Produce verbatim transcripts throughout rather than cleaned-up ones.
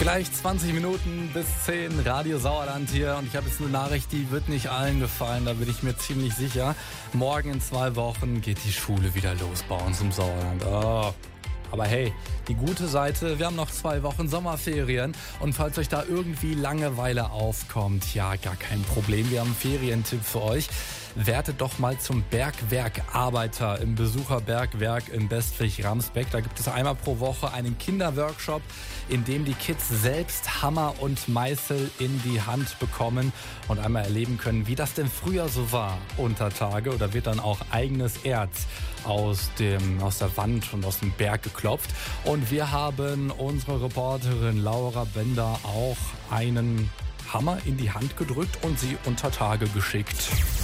Gleich zwanzig Minuten bis zehn, Radio Sauerland hier. Und ich habe jetzt eine Nachricht, die wird nicht allen gefallen, da bin ich mir ziemlich sicher. Morgen in zwei Wochen geht die Schule wieder los bei uns im Sauerland. Oh. Aber hey, die gute Seite, wir haben noch zwei Wochen Sommerferien. Und falls euch da irgendwie Langeweile aufkommt, ja, gar kein Problem. Wir haben einen Ferientipp für euch. Werdet doch mal zum Bergwerk-Arbeiter im Besucherbergwerk in Bestwig-Ramsbeck. Da gibt es einmal pro Woche einen Kinderworkshop, in dem die Kids selbst Hammer und Meißel in die Hand bekommen und einmal erleben können, wie das denn früher so war unter Tage. Oder wird dann auch eigenes Erz aus, dem, aus der Wand und aus dem Berg geklopft. Und wir haben unsere Reporterin Laura Bender auch einen Hammer in die Hand gedrückt und sie unter Tage geschickt.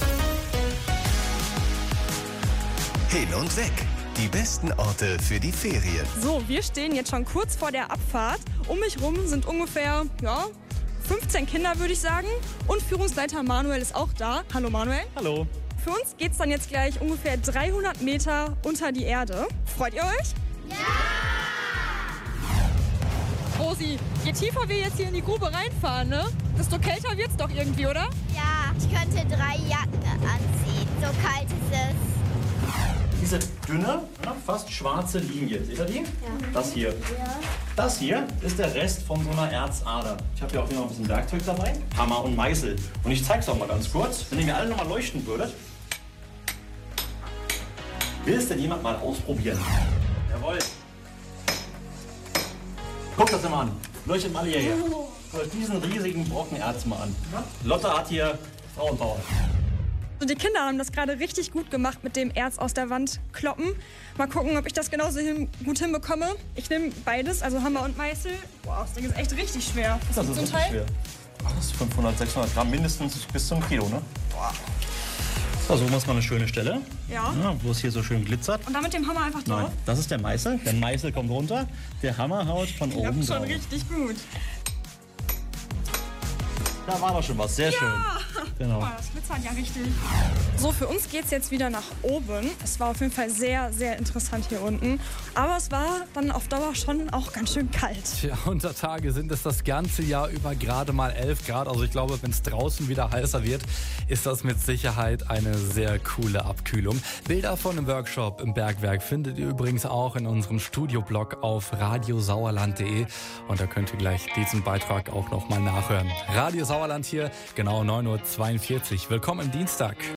Hin und weg. Die besten Orte für die Ferien. So, wir stehen jetzt schon kurz vor der Abfahrt. Um mich rum sind ungefähr, ja, fünfzehn Kinder, würde ich sagen. Und Führungsleiter Manuel ist auch da. Hallo Manuel. Hallo. Für uns geht es dann jetzt gleich ungefähr dreihundert Meter unter die Erde. Freut ihr euch? Ja! Rosi, je tiefer wir jetzt hier in die Grube reinfahren, ne, desto kälter wird's doch irgendwie, oder? Ja, ich könnte drei Jacken anziehen. So kalt ist es. Diese dünne, fast schwarze Linie, seht ihr die? Ja. Das hier. Ja. Das hier ist der Rest von so einer Erzader. Ich habe hier auch noch ein bisschen Werkzeug dabei, Hammer und Meißel. Und ich zeige es auch mal ganz kurz, wenn ihr mir alle noch mal leuchten würdet. Will es denn jemand mal ausprobieren? Jawohl. Guckt das mal an. Leuchtet mal hierher. Guckt diesen riesigen Brocken Erz mal an. Lotte hat hier Frauenpower. Also die Kinder haben das gerade richtig gut gemacht mit dem Erz aus der Wand kloppen. Mal gucken, ob ich das genauso hin, gut hinbekomme. Ich nehme beides, also Hammer und Meißel. Wow, das Ding ist echt richtig schwer. Das ist so ein wirklich Teil? schwer. Ach, das ist fünfhundert, sechshundert Gramm, mindestens bis zum Kilo, ne? Boah. So, suchen wir uns mal eine schöne Stelle, Ja. ja, wo es hier so schön glitzert. Und dann mit dem Hammer einfach drauf? Nein, das ist der Meißel. Der Meißel kommt runter, der Hammer haut von Ja, oben schon drauf. richtig gut. Da war doch schon was, sehr schön. Genau. Oh, das glitzert ja richtig. So, für uns geht's jetzt wieder nach oben. Es war auf jeden Fall sehr, sehr interessant hier unten. Aber es war dann auf Dauer schon auch ganz schön kalt. Tja, unter Tage sind es das ganze Jahr über gerade mal elf Grad. Also ich glaube, wenn es draußen wieder heißer wird, ist das mit Sicherheit eine sehr coole Abkühlung. Bilder von dem Workshop im Bergwerk findet ihr übrigens auch in unserem Studioblog auf radiosauerland punkt de. Und da könnt ihr gleich diesen Beitrag auch nochmal nachhören. Radio Sauerland hier, genau neun Uhr zweiundvierzig. Willkommen am Dienstag.